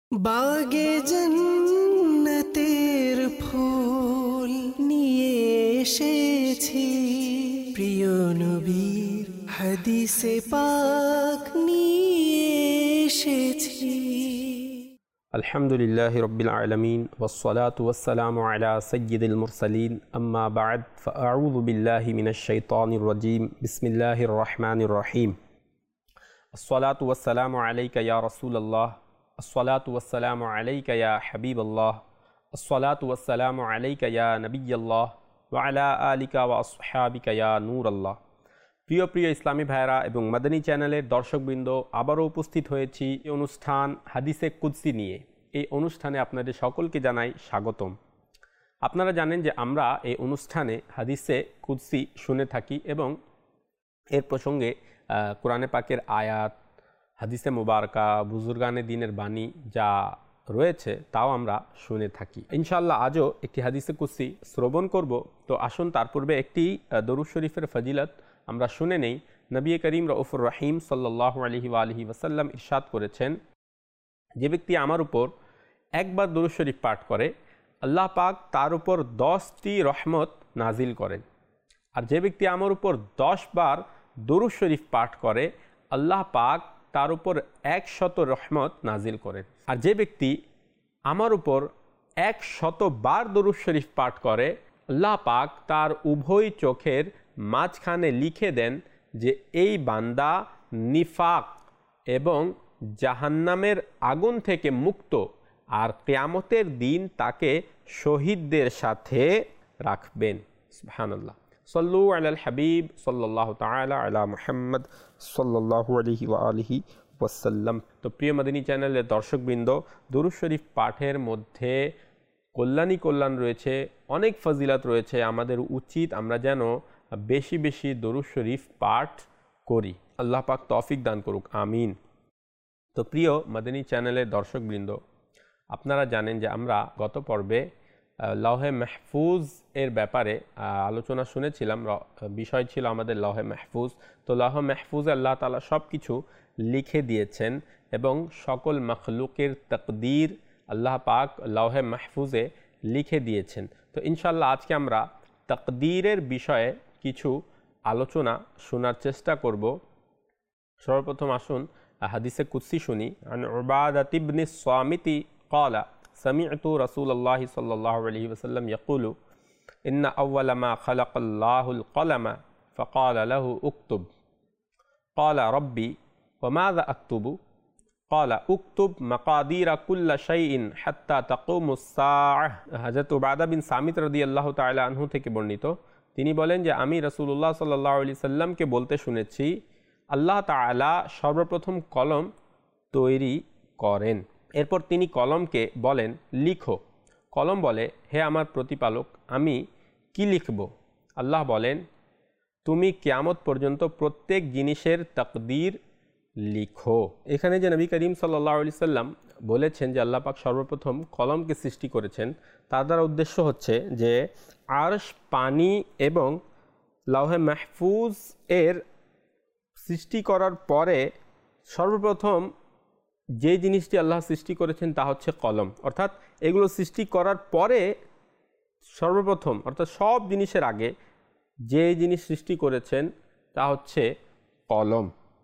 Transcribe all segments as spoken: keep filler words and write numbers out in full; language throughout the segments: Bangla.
বাগে জান্নাতের ফুল নিয়ে এসেছি, প্রিয় নবীর হাদিসে পাক নিয়ে এসেছি। আলহামদুলিল্লাহি রাব্বিল আলামিন ওয়াসসালাতু ওয়াসসালামু আলা সাইয়্যিদিল মুরসালিন আম্মা বা'দ ফাআউযু বিল্লাহি মিনাশ শাইতানির রাজীম বিসমিল্লাহির রহমানির রহিম। আসসালাতু ওয়াসসালামু আলাইকা ইয়া রাসূলুল্লাহ, আসসালাতু ওয়াসসালামু আলাইকা ইয়া হাবিবাল্লাহ, আসসালাতু ওয়াসসালামু আলাইকা ইয়া নবিয়্যাল্লাহ ওয়া আলা আলিকা ওয়া আসহাবিকা ইয়া নূরাল্লাহ। প্রিয় প্রিয় ইসলামী ভাইরা এবং মাদানী চ্যানেলের দর্শকবৃন্দ, আবারও উপস্থিত হয়েছি এই অনুষ্ঠান হাদিসে কুদসি নিয়ে। এই অনুষ্ঠানে আপনাদের সকলকে জানাই স্বাগতম। আপনারা জানেন যে আমরা এই অনুষ্ঠানে হাদিসে কুদসি শুনে থাকি এবং এর প্রসঙ্গে কোরআনে পাকের আয়াত, হাদিসে মুবারকা, বুজুর্গানে দিনের বাণী যা রয়েছে তাও আমরা শুনে থাকি। ইনশাআল্লাহ আজও একটি হাদিসে কুদসি শ্রবণ করব। তো আসুন তার পূর্বে একটি দরুদ শরীফের ফজিলত আমরা শুনে নেই। নবী করিম রউফুর রহিম সাল্লাল্লাহু আলাইহি ওয়া আলিহি ওয়াসাল্লাম ইরশাদ করেছেন, যে ব্যক্তি আমার উপর একবার দরুদ শরীফ পাঠ করে আল্লাহ পাক তার উপর দশটি রহমত নাজিল করেন, আর যে ব্যক্তি আমার উপর দশ বার দরুদ শরীফ পাঠ করে আল্লাহ পাক তার উপর একশত রহমত নাজিল করেন। আর যে ব্যক্তি আমার উপর একশত বার দরুদ শরীফ পাঠ করে আল্লাহ পাক তার উভয় চোখের মাঝখানে লিখে দেন যে এই বান্দা নিফাক এবং জাহান্নামের আগুন থেকে মুক্ত, আর কিয়ামতের দিন তাকে শহীদদের সাথে রাখবেন। সুবহানাল্লাহ। সাল্লু আলাল হাবিব সাল্লাল্লাহু তাআলা আলা মুহাম্মদ সাল্লাল্লাহু আলাইহি ওয়া আলিহি ওয়াসাল্লাম। তো প্রিয় মাদানী চ্যানেলের দর্শকবৃন্দ, দরুদ শরীফ পাঠের মধ্যে কল্যাণী কল্যাণ রয়েছে, অনেক ফজিলত রয়েছে। আমাদের উচিত আমরা যেন বেশি বেশি দরুদ শরীফ পাঠ করি। আল্লাহ পাক তৌফিক দান করুক, আমিন। তো প্রিয় মাদানী চ্যানেলের দর্শকবৃন্দ, আপনারা জানেন যে আমরা গত পর্বে লৌহে মাহফুজ এর ব্যাপারে আলোচনা শুনেছিলাম। বিষয় ছিল আমাদের লৌহে মাহফুজ। তো লৌহে মাহফুজে আল্লাহ তাআলা সব কিছু লিখে দিয়েছেন এবং সকল মখলুকের তাকদীর আল্লাহ পাক লৌহে মাহফুজে লিখে দিয়েছেন। তো ইনশাআল্লাহ আজকে আমরা তাকদীরের বিষয়ে কিছু আলোচনা শোনার চেষ্টা করব। সর্বপ্রথম আসুন হাদিসে কুদসি শুনি। আন উবাদাত ইবনে সামিতি ক্বালা সামি'তু রাসূলুল্লাহি সাল্লাল্লাহু আলাইহি ওয়াসাল্লাম ইয়াকুলু ইন্না আউওয়ালা মা খালাকাল্লাহুল কলামা ফাকালা লাহু উকতুব ক্বালা রাব্বি ওয়া মাযা আকতুবু ক্বালা উকতুব মাকাদিরা কুল্লি শাইইন হাত্তা তাকুমুস সাআহ। হযরত উবাদা বিন সামিত রাদিয়াল্লাহু তাআলা আনহু থেকে বর্ণিত, তিনি বলেন যে আমি রাসূলুল্লাহ সাল্লাল্লাহু আলাইহি সাল্লামকে বলতে শুনেছি, আল্লাহ তাআলা সর্বপ্রথম কলম তৈরি করেন, এরপর তিনি কলমকে বলেন লিখো। কলম বলে, হে আমার প্রতিপালক, আমি কি লিখব? আল্লাহ বলেন, তুমি কিয়ামত পর্যন্ত প্রত্যেক জিনিসের তাকদীর লিখো। এখানে যে নবী করিম সাল্লাল্লাহু আলাইহি সাল্লাম বলেছেন যে আল্লাহ পাক সর্বপ্রথম কলমকে সৃষ্টি করেছেন, তার দ্বারা উদ্দেশ্য হচ্ছে যে আরশ, পানি এবং লৌহে মাহফুজ এর সৃষ্টি করার পরে সর্বপ্রথম যে জিনিসটি আল্লাহ সৃষ্টি করেছেন তা হচ্ছে কলম। অর্থাৎ এগুলো সৃষ্টি করার পরে সর্বপ্রথম, অর্থাৎ সব জিনিসের আগে যে জিনিস সৃষ্টি করেছেন তা হচ্ছে কলম।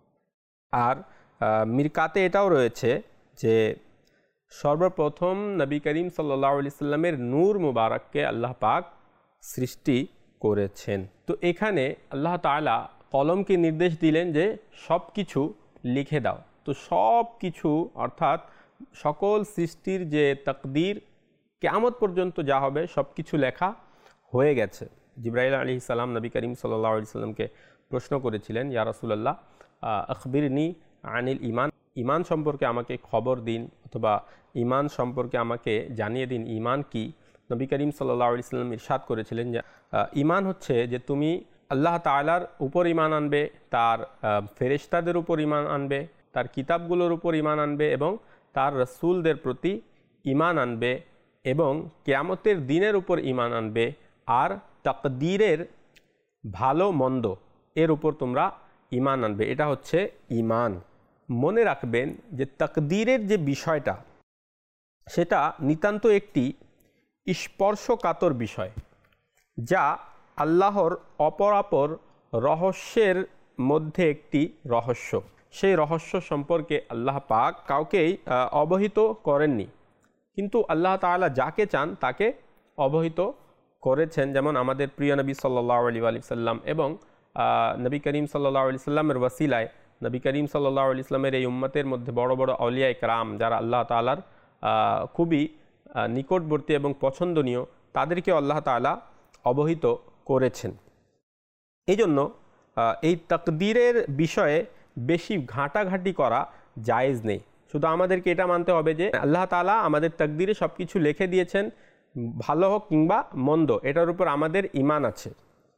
আর মিরকাতে এটাও রয়েছে যে সর্বপ্রথম নবী করিম সাল্লাল্লাহু আলাইহি সাল্লামের নূর মুবারককে আল্লাহ পাক সৃষ্টি করেছেন। তো এখানে আল্লাহ তাআলা কলমকে নির্দেশ দিলেন যে সব কিছু লিখে দাও। তো সব কিছু অর্থাৎ সকল সৃষ্টির যে তাকদীর কিয়ামত পর্যন্ত যা হবে সব কিছু লেখা হয়ে গেছে। জিবরাইল আলাইহিস সালাম নবী করিম সাল্লাল্লাহু আলাইহি সাল্লামকে প্রশ্ন করেছিলেন, ইয়া রাসূলুল্লাহ আখবিরনি আনিল ঈমান, ঈমান সম্পর্কে আমাকে খবর দিন অথবা ঈমান সম্পর্কে আমাকে জানিয়ে দিন, ঈমান কি? নবী করিম সাল্লাল্লাহু আলাইহি সাল্লাম ইরশাদ করেছিলেন যে ঈমান হচ্ছে যে তুমি আল্লাহ তাআলার উপর ঈমান আনবে, তার ফেরেশতাদের উপর ঈমান আনবে, তার কিতাবগুলোর উপর ঈমান আনবে এবং তার রাসূলদের প্রতি ঈমান আনবে এবং কিয়ামতের দিনের উপর ঈমান আনবে, আর তাকদীরের ভালো মন্দ এর উপর তোমরা ঈমান আনবে। এটা হচ্ছে ঈমান। মনে রাখবেন যে তাকদীরের যে বিষয়টা, সেটা নিতান্ত একটি স্পর্শকাতর বিষয়, যা আল্লাহর অপরাপর রহস্যের মধ্যে একটি রহস্য। সেই রহস্য সম্পর্কে আল্লাহ পাক কাউকেই অবহিত করেননি, কিন্তু আল্লাহ তাআলা যাকে চান তাকে অবহিত করেছেন। যেমন আমাদের প্রিয় নবী সাল্লাল্লাহু আলাইহি সাল্লাম এবং নবী করিম সাল্লাল্লাহু আলাইহি সাল্লামের ওয়াসিলায় নবী করিম সাল্লাল্লাহু আলাইহি সাল্লামের এই উম্মতের মধ্যে বড় বড় আউলিয়া ইকরাম, যারা আল্লাহ তাআলার খুবই নিকটবর্তী এবং পছন্দনীয়, তাদেরকে আল্লাহ তাআলা অবহিত করেছেন। এই জন্য এই তাকদীরের বিষয়ে বেশি ঘাঁটাঘাঁটি করা জায়েজ নেই। শুধু আমাদেরকে এটা মানতে হবে যে আল্লাহ তাআলা আমাদের তাকদীরে সব কিছু লিখে দিয়েছেন, ভালো হোক কিংবা মন্দ, এটার উপর আমাদের ঈমান আছে।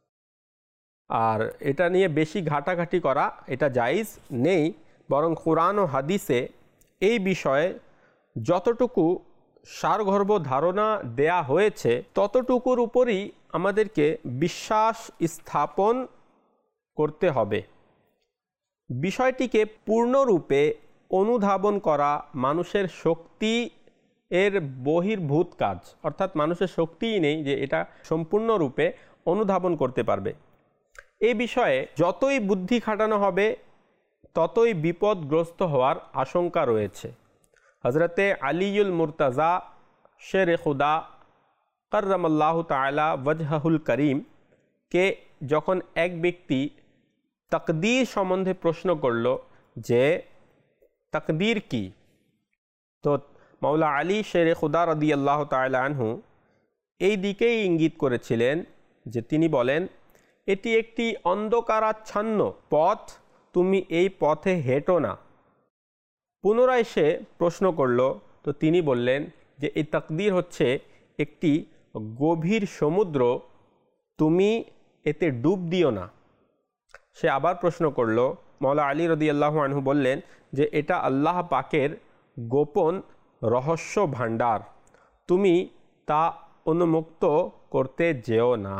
আর এটা নিয়ে বেশি ঘাঁটাঘাঁটি করা এটা জায়েজ নেই, বরং কোরআন ও হাদিসে এই বিষয়ে যতটুকু সারগর্ভ ধারণা দেয়া হয়েছে ততটুকুর উপরই আমাদেরকে বিশ্বাস স্থাপন করতে হবে। বিষয়টিকে পূর্ণরূপে অনুধাবন করা মানুষের শক্তি এর বহির্ভূত কাজ, অর্থাৎ মানুষের শক্তিই নেই যে এটা সম্পূর্ণরূপে অনুধাবন করতে পারবে। এই বিষয়ে যতই বুদ্ধি খাটানো হবে ততই বিপদগ্রস্ত হওয়ার আশঙ্কা রয়েছে। হজরতে আলিউল মুর্তাজা শের খুদা কররামাল্লাহু তাআলা ওয়াজহুল করিম কে যখন এক ব্যক্তি তাকদীর সম্বন্ধে প্রশ্ন করল যে তাকদীর কি, তো মাওলা আলী শের খুদা রাদিয়াল্লাহু তাআলা আনহু এই দিকেই ইঙ্গিত করেছিলেন যে তিনি বলেন, এটি একটি অন্ধকারাচ্ছন্ন পথ, তুমি এই পথে হেঁটো না। পুনরায় সে প্রশ্ন করল, তো তিনি বললেন যে এই তাকদীর হচ্ছে একটি গভীর সমুদ্র, তুমি এতে ডুব দিও না। সে আবার প্রশ্ন করল, মাওলা আলী রাদিয়াল্লাহু আনহু বললেন যে এটা আল্লাহ পাকের গোপন রহস্য ভাণ্ডার, তুমি তা উন্মুক্ত করতে যেও না।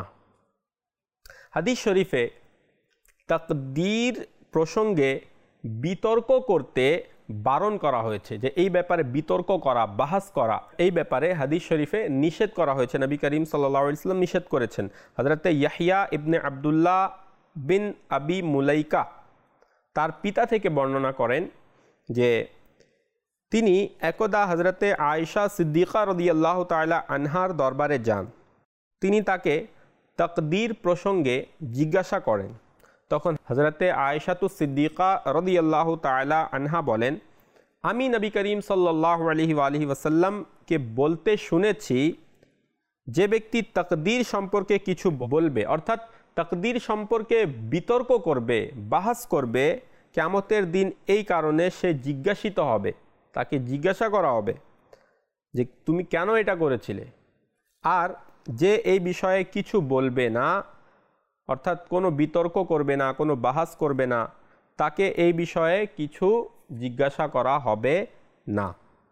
হাদিস শরীফে তাকদীর প্রসঙ্গে বিতর্ক করতে বারণ করা হয়েছে, যে এই ব্যাপারে বিতর্ক করা, বাহাস করা, এই ব্যাপারে হাদিস শরীফে নিষেধ করা হয়েছে। নবী করিম সাল্লাল্লাহু আলাইহি ওয়াসাল্লাম নিষেধ করেছেন। হযরতে ইয়াহইয়া ইবনে আব্দুল্লাহ বিন আবি মুলাইকা তার পিতা থেকে বর্ণনা করেন যে তিনি একদা হযরতে আয়েশা সিদ্দিকা রাদিয়াল্লাহু তাআলা আনহার দরবারে যান। তিনি তাকে তাকদীর প্রসঙ্গে জিজ্ঞাসা করেন। তখন হযরতে আয়েশাতু সিদ্দিকা রাদিয়াল্লাহু তাআলা আনহা বলেন, আমি নবী করিম সাল্লাল্লাহু আলাইহি ওয়া আলিহি ওয়াসাল্লামকে বলতে শুনেছি, যে ব্যক্তি তাকদীর সম্পর্কে কিছু বলবে, অর্থাৎ তাকদীর সম্পর্কে বিতর্ক করবে, বাহাস করবে, কিয়ামতের দিন এই কারণে সে জিজ্ঞাসিত হবে, তাকে জিজ্ঞাসা করা হবে যে তুমি কেন এটা করেছিলে। আর যে এই বিষয়ে কিছু বলবে না, অর্থাৎ কোনো বিতর্ক করবে না, কোনো বাহাস করবে না, তাকে এই বিষয়ে কিছু জিজ্ঞাসা করা হবে না।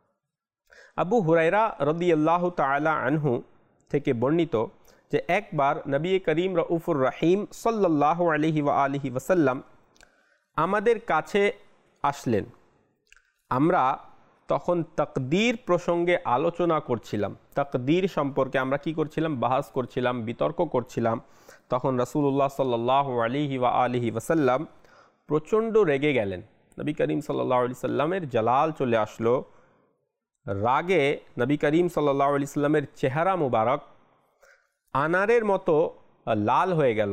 আবু হুরায়রা রাদিয়াল্লাহু তাআলা আনহু থেকে বর্ণিত যে একবার নবী করিম রউফুর রহিম সাল্লাল্লাহু আলাইহি ওয়া আলিহি ওয়াসাল্লাম আমাদের কাছে আসলেন। আমরা তখন তাকদীর প্রসঙ্গে আলোচনা করছিলাম, তাকদীর সম্পর্কে আমরা কি করছিলাম, বাহাস করছিলাম, বিতর্ক করছিলাম। তখন রাসূলুল্লাহ সাল্লাল্লাহু আলাইহি ওয়া আলিহি ওয়াসাল্লাম প্রচণ্ড রেগে গেলেন। নবী করিম সাল্লাল্লাহু আলাইহি সাল্লামের জালাল চলে আসলো। রাগে নবী করিম সাল্লাল্লাহু আলাইহি সাল্লামের চেহারা মুবারক আনারের মতো লাল হয়ে গেল।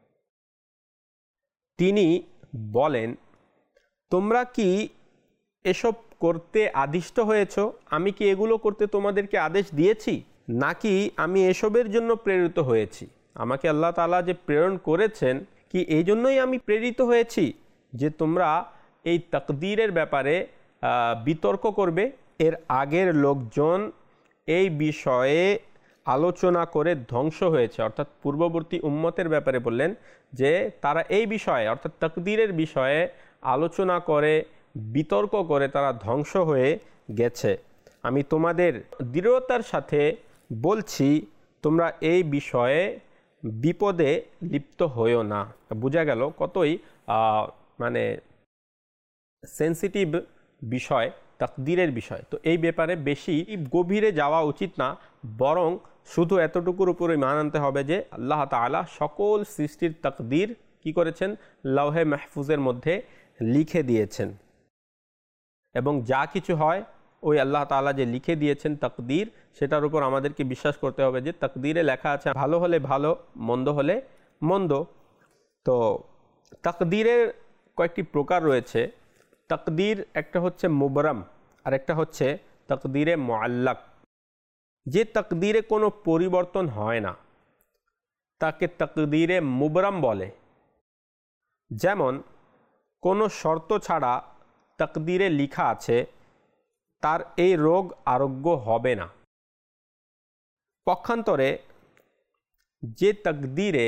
তিনি বলেন, তোমরা কি এসব করতে আদিষ্ট হয়েছ? আমি কি এগুলো করতে তোমাদেরকে আদেশ দিয়েছি, নাকি আমি এসবের জন্য প্রেরিত হয়েছি? আমাকে আল্লাহ তাআলা যে প্রেরণ করেছেন, কি এই জন্যই আমি প্রেরিত হয়েছি যে তোমরা এই তাকদীরের ব্যাপারে বিতর্ক করবে? এর আগের লোকজন এই বিষয়ে আলোচনা করে ধ্বংস হয়েছে, অর্থাৎ পূর্ববর্তী উম্মতের ব্যাপারে বললেন যে তারা এই বিষয়ে, অর্থাৎ তাকদীরের বিষয়ে আলোচনা করে, বিতর্ক করে তারা ধ্বংস হয়ে গেছে। আমি তোমাদের দৃঢ়তার সাথে বলছি, তোমরা এই বিষয়ে বিপদে লিপ্ত হইও না। বোঝা গেল কতই মানে সেন্সিটিভ বিষয় তাকদীরের বিষয়। তো এই ব্যাপারে বেশি গভীরে যাওয়া উচিত না, বরং শুধু এতটুকুর উপরে মান আনতে হবে যে আল্লাহ তাআলা সকল সৃষ্টির তাকদীর কি করেছেন, লৌহে মাহফুজের মধ্যে লিখে দিয়েছেন, এবং যা কিছু হয় ওই আল্লাহ তাআলা যে লিখে দিয়েছেন তাকদীর, সেটার উপর আমাদেরকে বিশ্বাস করতে হবে যে তাকদীরে লেখা আছে ভালো হলে ভালো, মন্দ হলে মন্দ। তো তাকদীরের কয়েকটি প্রকার রয়েছে। তাকদীর একটা হচ্ছে মুবরাম, আর একটা হচ্ছে তাকদীরে মুআল্লাক। যে তাকদীরে কোনো পরিবর্তন হয় না তাকে তাকদীরে মুবরাম বলে। যেমন কোনো শর্ত ছাড়া তাকদীরে লেখা আছে তার এই রোগ আরোগ্য হবে না। পক্ষান্তরে যে তাকদীরে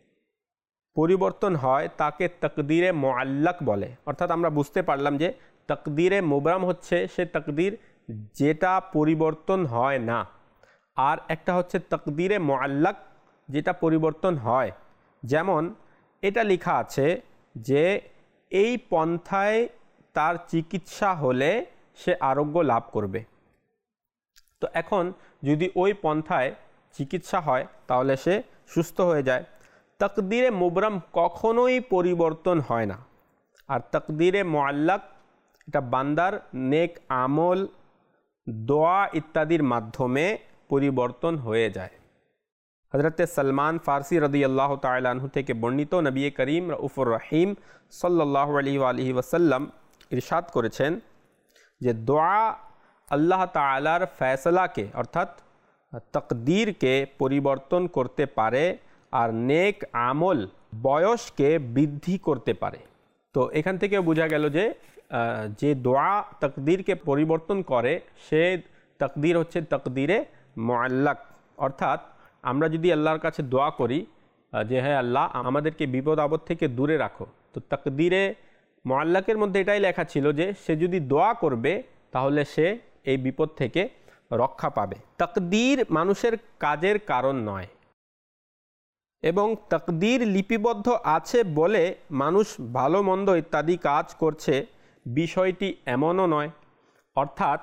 পরিবর্তন হয় তাকে তাকদীরে মুআল্লাক বলে। অর্থাৎ আমরা বুঝতে পারলাম যে তাকদীরে মুবরাম হচ্ছে সে তাকদীর যেটা পরিবর্তন হয় না, আর একটা হচ্ছে তাকদীরে মুআল্লাক যেটা পরিবর্তন হয়। যেমন এটা লেখা আছে যে এই পন্থায় তার চিকিৎসা হলে সে আরোগ্য লাভ করবে। তো এখন যদি ওই পন্থায় চিকিৎসা হয় তাহলে সে সুস্থ হয়ে যায়। তাকদীরে মুবরাম কখনোই পরিবর্তন হয় না। আর তাকদীরে মুআল্লাক এটা বান্দার নেক আমল, দোয়া ইত্যাদির মাধ্যমে পরিবর্তন হয়ে যায়। হযরতে সালমান ফারসি রাদিয়াল্লাহু তাআলা আনহু থেকে বর্ণিত, নবী করিম রউফুর রহিম সাল্লাল্লাহু আলাইহি ওয়া আলিহি ওয়াসাল্লাম ইরশাদ করেছেন যে দোয়া আল্লাহ তাআলার ফয়সালাকে অর্থাৎ তাকদীরকে পরিবর্তন করতে পারে আর নেক আমল বয়সকে বৃদ্ধি করতে পারে। তো এখান থেকে বোঝা গেল যে যে দোয়া তাকদীরকে পরিবর্তন করে সে তাকদীর হচ্ছে তাকদীরে মুআল্লাক। অর্থাৎ আমরা যদি আল্লাহর কাছে দোয়া করি যে হ্যাঁ আল্লাহ আমাদেরকে বিপদ আপদ থেকে দূরে রাখো, তো তাকদীরে মুআল্লাকের মধ্যে এটাই লেখা ছিল যে সে যদি দোয়া করবে তাহলে সে এই বিপদ থেকে রক্ষা পাবে। তাকদীর মানুষের কাজের কারণ নয়, এবং তাকদীর লিপিবদ্ধ আছে বলে মানুষ ভালো মন্দ ইত্যাদি কাজ করছে বিষয়টি এমনও নয়। অর্থাৎ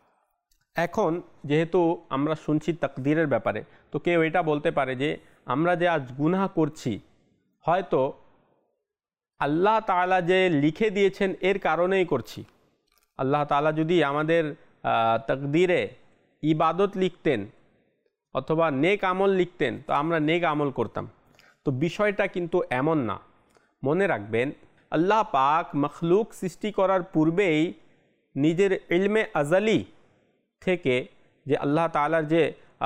এখন যেহেতু আমরা শুনছি তাকদীরের ব্যাপারে, তো কেউ এটা বলতে পারে যে আমরা যে আজ গুনাহ করছি হয়তো আল্লাহ তাআলা যে লিখে দিয়েছেন এর কারণেই করছি। আল্লাহ তাআলা যদি আমাদের তাকদীরে ইবাদত লিখতেন অথবা নেক আমল লিখতেন তো আমরা নেক আমল করতাম। তো বিষয়টা কিন্তু এমন না। মনে রাখবেন আল্লাহ পাক মখলুক সৃষ্টি করার পূর্বেই নিজের ইলমে আজলি থেকে যে আল্লাহ তাআলার যে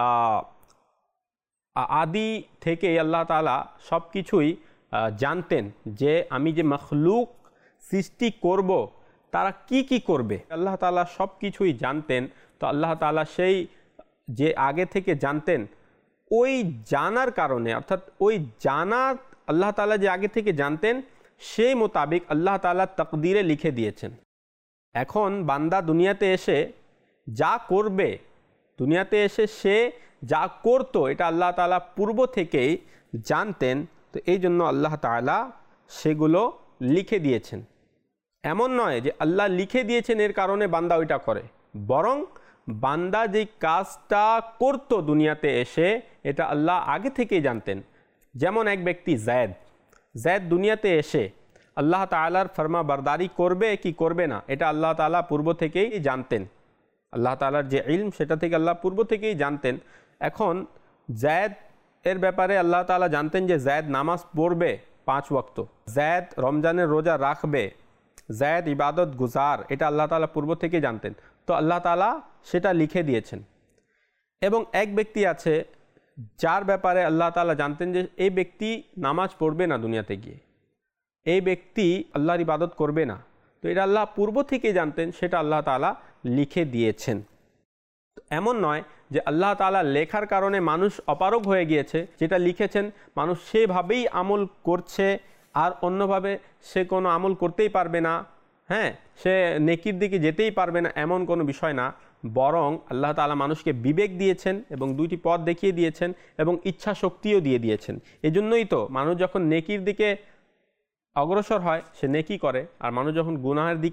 আদি থেকে আল্লাহ তাআলা সব কিছুই জানতেন যে আমি যে মখলুক সৃষ্টি করব তারা কি কি করবে, আল্লাহ তাআলা সব কিছুই জানতেন। তো আল্লাহ তাআলা সেই যে আগে থেকে জানতেন ওই জানার কারণে অর্থাৎ ওই জানা আল্লাহ তাআলা যে আগে থেকে জানতেন সেই মোতাবেক আল্লাহ তাআলা তাকদীরে লিখে দিয়েছেন। এখন বান্দা দুনিয়াতে এসে যা করবে, দুনিয়াতে এসে সে যা করতো এটা আল্লাহ তাআলা পূর্ব থেকেই জানতেন। তো এই জন্য আল্লাহ তাআলা সেগুলো লিখে দিয়েছেন। এমন নয় যে আল্লাহ লিখে দিয়েছেন এর কারণে বান্দা ওইটা করে, বরং বান্দা যে কাজটা করতো দুনিয়াতে এসে এটা আল্লাহ আগে থেকেই জানতেন। যেমন এক ব্যক্তি জায়দ জায়দ দুনিয়াতে এসে আল্লাহ তাআলার ফরমা বরদারি করবে কি করবে না এটা আল্লাহ তাআলা পূর্ব থেকেই জানতেন। আল্লাহ তাআলার যে ইলম সেটা থেকে আল্লাহ পূর্ব থেকেই জানতেন। এখন জায়দ এর ব্যাপারে আল্লাহ তাআলা জানতেন যে জায়দ নামাজ পড়বে পাঁচ ওয়াক্ত, জায়দ রমজানের রোজা রাখবে, জায়দ ইবাদত গুজার, এটা আল্লাহ তাআলা পূর্ব থেকেই জানতেন। তো আল্লাহ তাআলা সেটা লিখে দিয়েছেন। এবং এক ব্যক্তি আছে যার ব্যাপারে আল্লাহ তাআলা জানতেন যে এই ব্যক্তি নামাজ পড়বে না দুনিয়াতে গিয়ে, এই ব্যক্তি আল্লাহর ইবাদত করবে না। তো এটা আল্লাহ পূর্ব থেকেই জানতেন, সেটা আল্লাহ তাআলা লিখে দিয়েছেন। এমন নয় যে আল্লাহ তাআলা লেখার কারণে মানুষ অপারগ হয়ে গিয়েছে, যেটা লিখেছেন মানুষ সেভাবেই আমল করছে আর অন্যভাবে সে কোনো আমল করতেই পারবে না, হ্যাঁ সে নেকির দিকে যেতেই পারবে না, এমন কোনো বিষয় না। বরং আল্লাহ তাআলা মানুষকে বিবেক দিয়েছেন এবং দুইটি পথ দেখিয়ে দিয়েছেন এবং ইচ্ছা শক্তিও দিয়ে দিয়েছেন। এজন্যই তো মানুষ যখন নেকির দিকে অগ্রসর হয় সে নেকি করে, আর মানুষ যখন গুনাহের দিকে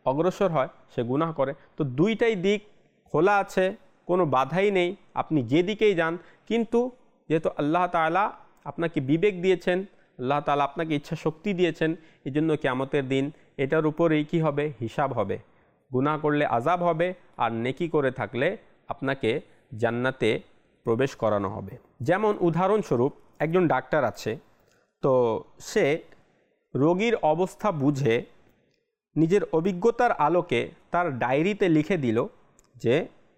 অগ্রসর হয় সে গুনাহ করে। তো দুইটাই দিক খোলা আছে, কোনো বাধাই নেই, আপনি যেদিকেই যান। কিন্তু যেহেতু আল্লাহ তাআলা আপনাকে বিবেক দিয়েছেন, আল্লাহ তাআলা আপনাকে ইচ্ছা শক্তি দিয়েছেন, এই জন্য কিয়ামতের দিন এটার উপরেই কী হবে, হিসাব হবে। গুনাহ করলে আযাব হবে, আর নেকি করে থাকলে আপনাকে জান্নাতে প্রবেশ করানো হবে। যেমন উদাহরণস্বরূপ একজন ডাক্তার আছে, তো সে রোগীর অবস্থা বুঝে নিজের অভিজ্ঞতার আলোকে তার ডায়েরিতে লিখে দিল যে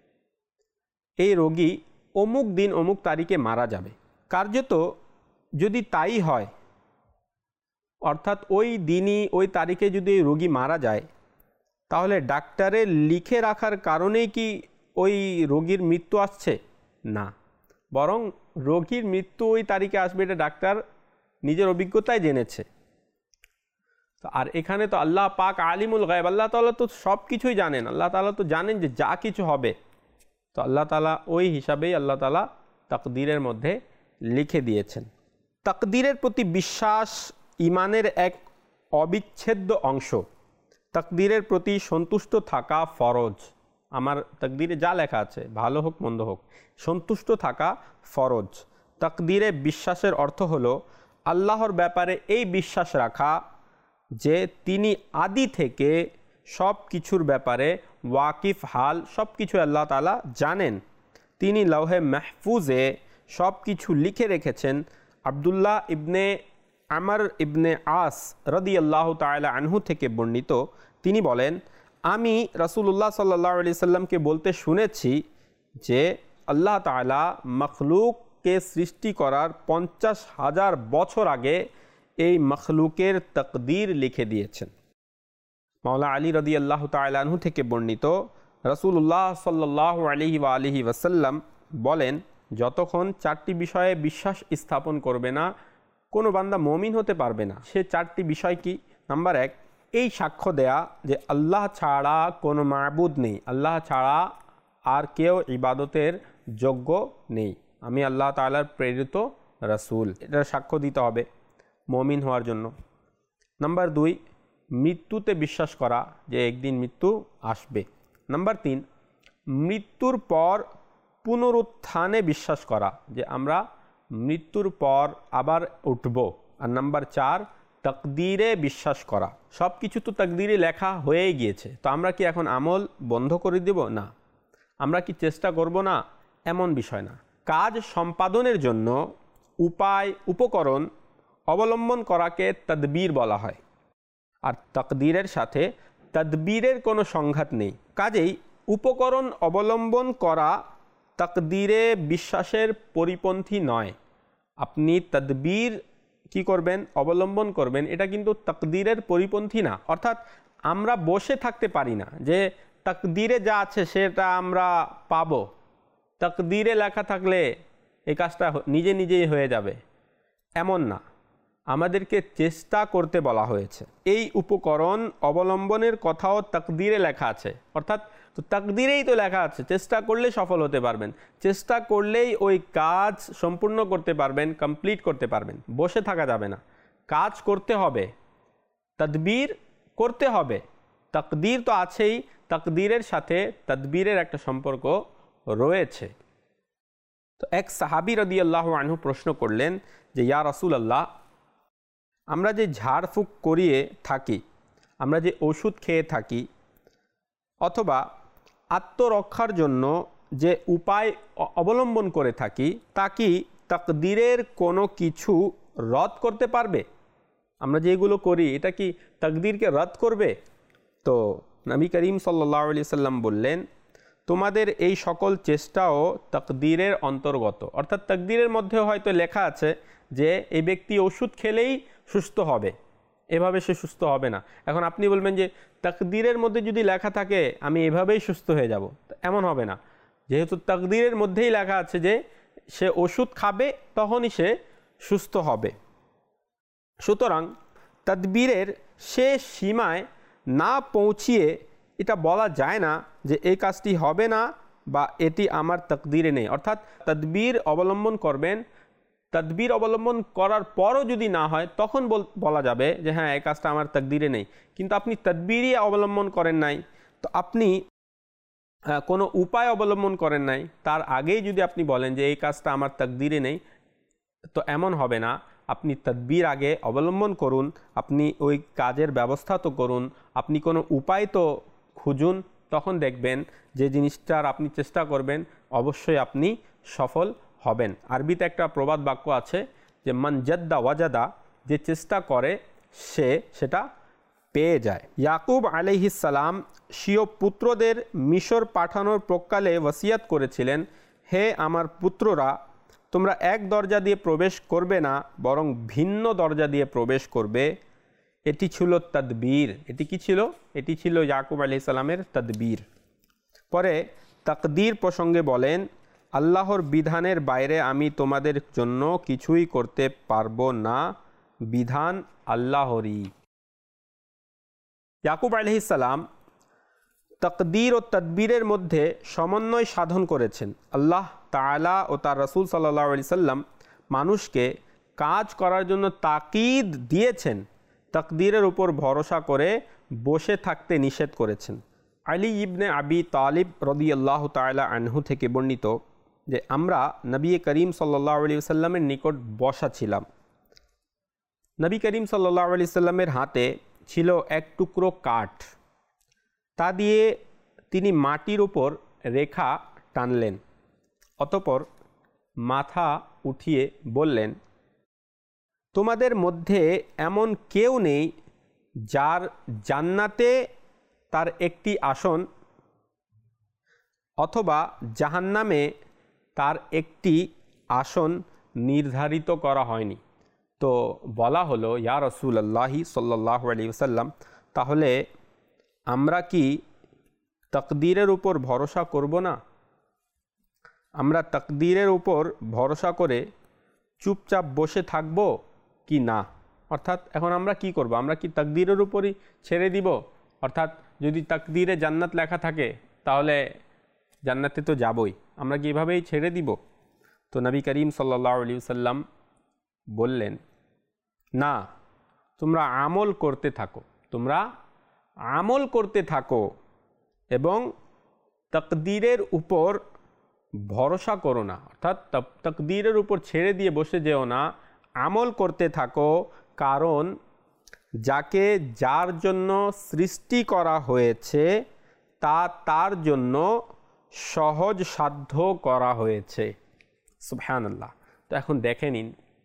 এই রোগী অমুক দিন অমুক তারিখে মারা যাবে। কার্যত যদি তাই হয়, অর্থাৎ ওই দিনই ওই তারিখে যদি ওই রোগী মারা যায়, তাহলে ডাক্তারের লিখে রাখার কারণেই কি ওই রোগীর মৃত্যু আসছে? না, বরং রোগীর মৃত্যু ওই তারিখে আসবে এটা ডাক্তার নিজের অভিজ্ঞতায় জেনেছে। আর এখানে তো আল্লাহ পাক আলিমুল গায়ব, আল্লাহ তাআলা তো সব কিছুই জানেন, আল্লাহ তাআলা তো জানেন যে যা কিছু হবে। তো আল্লাহ তাআলা ওই হিসাবেই আল্লাহ তাআলা তাকদীরের মধ্যে লিখে দিয়েছেন। তাকদীরের প্রতি বিশ্বাস ঈমানের এক অবিচ্ছেদ্য অংশ। তাকদীরের প্রতি সন্তুষ্ট থাকা ফরজ। আমার তাকদীরে যা লেখা আছে, ভালো হোক মন্দ হোক, সন্তুষ্ট থাকা ফরজ। তাকদীরে বিশ্বাসের অর্থ হলো আল্লাহর ব্যাপারে এই বিশ্বাস রাখা যে তিনি আদি থেকে সব কিছুর ব্যাপারে ওয়াকিফ, হাল সব কিছু আল্লাহ তাআলা জানেন। তিনি লৌহে মাহফুজে সব কিছু লিখে রেখেছেন। আব্দুল্লাহ ইবনে আমর ইবনে আস রাদিয়াল্লাহু তাআলা আনহু থেকে বর্ণিত, তিনি বলেন, আমি রাসূলুল্লাহ সাল্লাল্লাহু আলাইহি সাল্লামকে বলতে শুনেছি যে আল্লাহ তাআলা মখলুককে সৃষ্টি করার পঞ্চাশ হাজার বছর আগে এই মখলুকের তাকদীর লিখে দিয়েছেন। মাওলা আলী রাদিয়াল্লাহু তাআলা আনহু থেকে বর্ণিত, রাসূলুল্লাহ সাল্লাল্লাহু আলাইহি ওয়া আলিহি ওয়াসাল্লাম বলেন, যতক্ষণ চারটি বিষয়ে বিশ্বাস স্থাপন করবে না কোনো বান্দা মুমিন হতে পারবে না। সে চারটি বিষয় কি? নাম্বার এক, এই সাক্ষ্য দেয়া যে আল্লাহ ছাড়া কোনো মাবুদ নেই, আল্লাহ ছাড়া আর কেউ ইবাদতের যোগ্য নেই, আমি আল্লাহ তাআলার প্রেরিত রাসূল, এটার সাক্ষ্য দিতে হবে মুমিন হওয়ার জন্য। নাম্বার দুই, মৃত্যুতে বিশ্বাস করা যে একদিন মৃত্যু আসবে। নাম্বার তিন, মৃত্যুর পর পুনরুত্থানে বিশ্বাস করা যে আমরা মৃত্যুর পর আবার উঠব। আর নাম্বার চার, তাকদীরে বিশ্বাস করা। সব কিছু তো তাকদীরে লেখা হয়েই গিয়েছে, তো আমরা কি এখন আমল বন্ধ করে দেব? না। আমরা কি চেষ্টা করব না? এমন বিষয় না। কাজ সম্পাদনের জন্য উপায়, উপকরণ অবলম্বন করাকে তাদবীর বলা হয়। আর তাকদীরের সাথে তাদবীরের কোনো সংঘাত নেই। কাজেই উপকরণ অবলম্বন করা তাকদীরে বিশ্বাসের পরিপন্থী নয়। আপনি তাদবীর কি করবেন, অবলম্বন করবেন, এটা কিন্তু তাকদীরের পরিপন্থী না। অর্থাৎ আমরা বসে থাকতে পারি না যে তাকদীরে যা আছে সেটা আমরা পাবো, তাকদীরে লেখা থাকলে এই কাজটা নিজে নিজেই হয়ে যাবে, এমন না। আমাদেরকে চেষ্টা করতে বলা হয়েছে। এই উপকরণ অবলম্বনের কথাও তাকদীরে লেখা আছে, অর্থাৎ তো তাকদীরেই তো লেখা আছে, চেষ্টা করলে সফল হতে পারবেন, চেষ্টা করলেই ওই কাজ সম্পূর্ণ করতে পারবেন, কমপ্লিট করতে পারবেন। বসে থাকা যাবে না, কাজ করতে হবে, তাদবীর করতে হবে। তাকদীর তো আছেই, তাকদীরের সাথে তাদবীরের একটা সম্পর্ক রয়েছে। তো এক সাহাবী রাদিয়াল্লাহু আনহু প্রশ্ন করলেন যে ইয়া রাসূলুল্লাহ, আমরা যে ঝাড়ফুঁক করিয়ে থাকি, আমরা যে ওষুধ খেয়ে থাকি, অথবা আত্মরক্ষার জন্য যে উপায় অবলম্বন করে থাকি, তা কি তাকদীরের কোনো কিছু রদ করতে পারবে? আমরা যেগুলো করি এটা কি তাকদীরকে রদ করবে? তো নবী করিম সাল্লাল্লাহু আলাইহি সাল্লাম বললেন, তোমাদের এই সকল চেষ্টাও তাকদীরের অন্তর্গত। অর্থাৎ তাকদীরের মধ্যে হয়তো লেখা আছে যে এই ব্যক্তি ওষুধ খেলেই সুস্থ হবে, এভাবে সে সুস্থ হবে না। এখন আপনি বলবেন যে তাকদীরের মধ্যে যদি লেখা থাকে আমি এভাবেই সুস্থ হয়ে যাব, এমন হবে না। যেহেতু তাকদীরের মধ্যেই লেখা আছে যে সে ওষুধ খাবে তখনই সে সুস্থ হবে। সুতরাং তাদবীরের শেষ সীমায় না পৌঁছিয়ে এটা বলা যায় না যে এই কাজটি হবে না বা এটি আমার তাকদীরে নেই। অর্থাৎ তাদবীর অবলম্বন করবেন তদবির অবলম্বন করার পরও যদি না হয় তখন বলা যাবে যে হ্যাঁ এই কাজটা আমার তকদিরে নেই। কিন্তু আপনি তদবিরই অবলম্বন করেন নাই, তো আপনি কোনো উপায় অবলম্বন করেন নাই, তার আগেই যদি আপনি বলেন যে এই কাজটা আমার তকদিরে নেই, তো এমন হবে না। আপনি তদবির আগে অবলম্বন করুন, আপনি ওই কাজের ব্যবস্থা তো করুন, আপনি কোনো উপায় তো খুঁজুন, তখন দেখবেন যে জিনিসটার আপনি চেষ্টা করবেন অবশ্যই আপনি সফল হবেন। আরবিতে একটা প্রবাদ বাক্য আছে যে মান জাদ্দা ওয়াজাদা, যে চেষ্টা করে সে সেটা পেয়ে যায়। ইয়াকুব আলাইহিস সালাম স্বীয় পুত্রদের মিশর পাঠানোর প্রকালে ওসিয়ত করেছিলেন, হে আমার পুত্ররা, তোমরা এক দরজা দিয়ে প্রবেশ করবে না, বরং ভিন্ন দরজা দিয়ে প্রবেশ করবে। এটি ছিল তদবির। এটি কি ছিল? এটি ছিল ইয়াকুব আলাইহিস সালামের তদবির। পরে তাকদীর প্রসঙ্গে বলেন, আল্লাহর বিধানের বাইরে আমি তোমাদের জন্য কিছুই করতে পারবো না, বিধান আল্লাহরই। ইয়াকুব আলাইহিস সালাম তাকদীর ও তদবীরের মধ্যে সমন্বয় সাধন করেছেন। আল্লাহ তাআলা ও তার রাসূল সাল্লাল্লাহু আলাইহি সাল্লাম মানুষকে কাজ করার জন্য তাকিদ দিয়েছেন, তাকদীরের উপর ভরসা করে বসে থাকতে নিষেধ করেছেন। আলী ইবনে আবি তালিব রাদিয়াল্লাহু তাআলা আনহু থেকে বর্ণিত যে আমরা নবী করিম সাল্লাল্লাহু আলাইহি সাল্লামের নিকট বসা ছিলাম। নবী করিম সাল্লাল্লাহু আলাইহি সাল্লামের হাতে ছিল এক টুকরো কাঠ, তা দিয়ে তিনি মাটির উপর রেখা টানলেন, অতঃপর মাথা উঠিয়ে বললেন, তোমাদের মধ্যে এমন কেউ নেই যার জান্নাতে তার একটি আসন অথবা জাহান্নামে তার একটি আসন নির্ধারিত করা হয়নি। তো বলা হলো, ইয়া রাসূলুল্লাহি সাল্লাল্লাহু আলাইহি ওয়াসাল্লাম, তাহলে আমরা কি তাকদীরের উপর ভরসা করব না? আমরা তাকদীরের উপর ভরসা করে চুপচাপ বসে থাকব কি না? অর্থাৎ এখন আমরা কি করব? আমরা কি তাকদীরের উপরই ছেড়ে দিব? অর্থাৎ যদি তাকদীরে জান্নাত লেখা থাকে তাহলে জান্নাতে তো যাবই, আমরা কি এভাবেই ছেড়ে দিব? তো নবী করিম সাল্লাল্লাহু আলাইহি ওয়াসাল্লাম বললেন, না, তোমরা আমল করতে থাকো, তোমরা আমল করতে থাকো এবং তাকদীরের উপর ভরসা করো না। অর্থাৎ তাকদীরের উপর ছেড়ে দিয়ে বসে যেও না, আমল করতে থাকো। কারণ যাকে যার জন্য সৃষ্টি করা হয়েছে তা তার জন্য সহজ সাধ্য করা হয়েছে। সুবহানাল্লাহ। তো এখন দেখে নিন,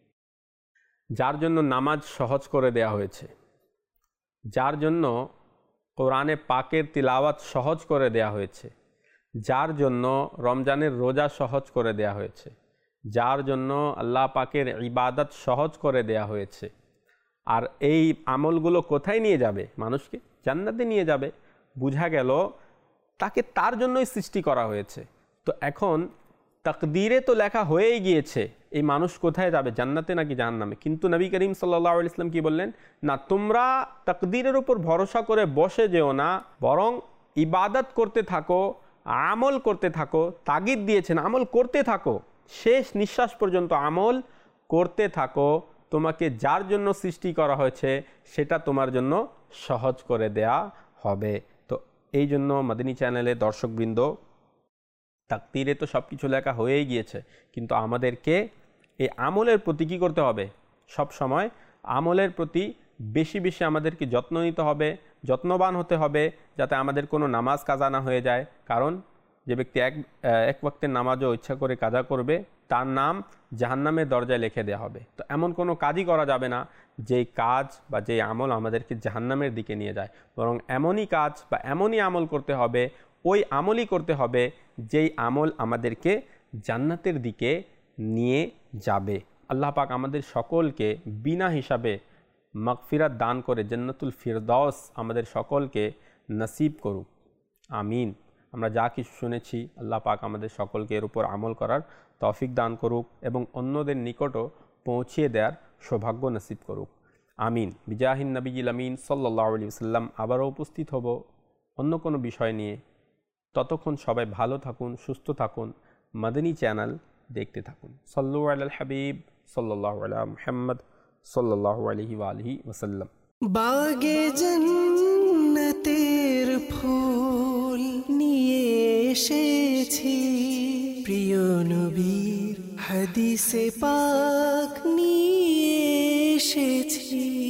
যার জন্য নামাজ সহজ করে দেয়া হয়েছে, যার জন্য কোরআনে পাকের তিলাওয়াত সহজ করে দেয়া হয়েছে, যার জন্য রমজানের রোজা সহজ করে দেয়া হয়েছে, যার জন্য আল্লাহ পাকের ইবাদত সহজ করে দেয়া হয়েছে, আর এই আমলগুলো কোথায় নিয়ে যাবে? মানুষকে জান্নাতে নিয়ে যাবে। বোঝা গেল তাকে তার জন্যই সৃষ্টি করা হয়েছে। তো এখন তাকদীরে তো লেখা হয়েই গিয়েছে এই মানুষ কোথায় যাবে, জান্নাতে নাকি জাহান্নামে। কিন্তু নবী করিম সাল্লাল্লাহু আলাইহি ওয়াসাল্লাম কি বললেন? না, তোমরা তাকদীরের উপর ভরসা করে বসে যেও না, বরং ইবাদত করতে থাকো, আমল করতে থাকো। তাগিদ দিয়েছেন আমল করতে থাকো, শেষ নিঃশ্বাস পর্যন্ত আমল করতে থাকো। তোমাকে যার জন্য সৃষ্টি করা হয়েছে সেটা তোমার জন্য সহজ করে দেয়া হবে। তো এই জন্য মাদানী চ্যানেলের দর্শকবৃন্দ, তাকদীরে তো সব কিছু লেখা হয়েই গিয়েছে, কিন্তু আমাদেরকে এই আমলের প্রতি কী করতে হবে? সব সময় আমলের প্রতি বেশি বেশি আমাদেরকে যত্ন নিতে হবে, যত্নবান হতে হবে, যাতে আমাদের কোনো নামাজ কাজা না হয়ে যায়। কারণ যে ব্যক্তি এক এক ওয়াক্তের নামাজও ইচ্ছা করে কাজা করবে, তার নাম জাহান্নামের দরজায় লিখে দেওয়া হবে। তো এমন কোনো কাজই করা যাবে না যেই কাজ বা যেই আমল আমাদেরকে জাহান্নামের দিকে নিয়ে যায়, বরং এমনই কাজ বা এমনই আমল করতে হবে, ওই আমলই করতে হবে যেই আমল আমাদেরকে জান্নাতের দিকে নিয়ে যাবে। আল্লাহ পাক আমাদের সকলকে বিনা হিসাবে মাগফিরাত দান করে জান্নাতুল ফিরদাউস আমাদের সকলকে নসিব করুক, আমিন। আমরা যা কিছু শুনেছি আল্লাহ পাক আমাদের সকলকে এর উপর আমল করার তৌফিক দান করুক এবং অন্যদের নিকটও পৌঁছিয়ে দেওয়ার সৌভাগ্য নসিব করুক, আমিন। বিজাহিন নবীল আমিন সাল্লাল্লাহু আলাইহি ওয়াসাল্লাম। আবারও উপস্থিত হব অন্য কোনো বিষয় নিয়ে। ততক্ষণ সবাই ভালো থাকুন, সুস্থ থাকুন, মাদানী চ্যানেল দেখতে থাকুন। সাল্লু আলাল হাবিব সাল্লাল্লাহু আলা মুহাম্মদ সাল্লাল্লাহু আলাইহি ওয়া আলিহি ওয়াসাল্লাম। বাগে জান্নাতের ফুল নিয়ে এসেছি, প্রিয় নবীর হাদিসে পাক নিয়ে এসেছি।